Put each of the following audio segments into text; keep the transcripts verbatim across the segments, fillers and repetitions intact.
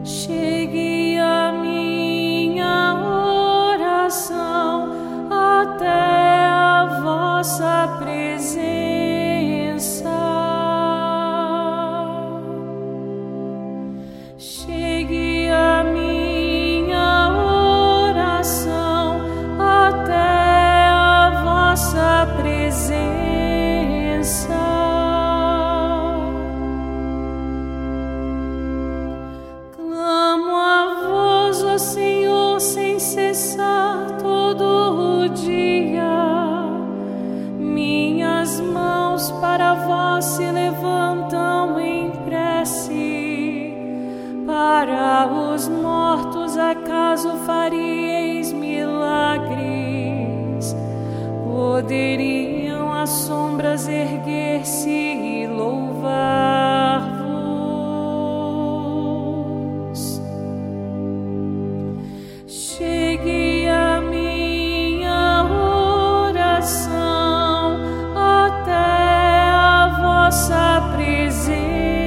chegue a minha oração até a vossa presença. Chegue a minha oração até a vossa presença. Clamo a vós, ó Senhor, sem cessar todo o dia. Minhas mãos para vós se levantam em prece. Para os mortos acaso faríeis milagres? Poderiam as sombras erguer-se e louvar-vos. Chegue a minha oração até a vossa presença.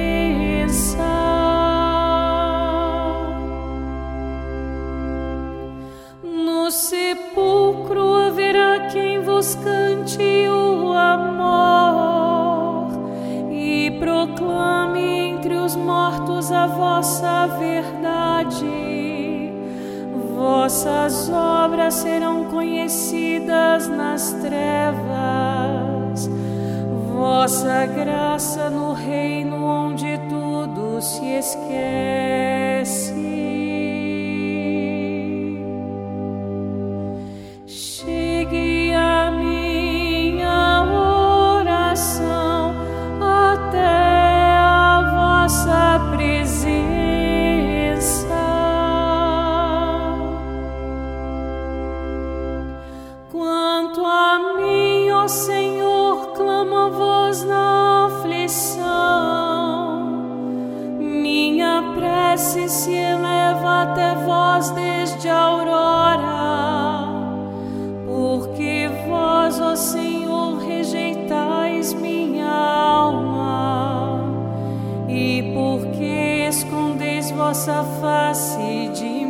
No sepulcro haverá quem vos cante o amor e proclame entre os mortos a vossa verdade. Vossas obras serão conhecidas nas trevas, vossa graça no reino onde tudo se esquece. Chegue a minha oração até a vossa presença. Quanto a mim, ó Senhor, clamo a vós na aflição. Minha prece se eleva até vós desde a aurora. Porque vós, ó Senhor, rejeitais minha alma, e porque escondeis vossa face de